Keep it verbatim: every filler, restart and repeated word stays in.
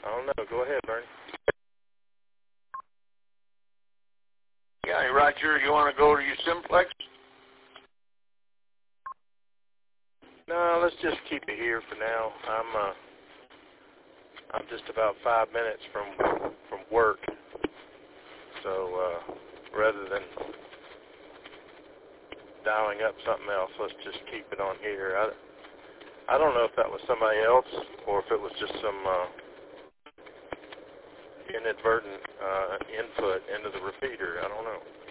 I don't know. Go ahead, Bernie. Yeah, Roger, you want to go to your simplex? No, let's just keep it here for now. I'm uh, I'm just about five minutes from from work, so uh, rather than dialing up something else, let's just keep it on here. I I don't know if that was somebody else or if it was just some uh, inadvertent uh, input into the repeater. I don't know.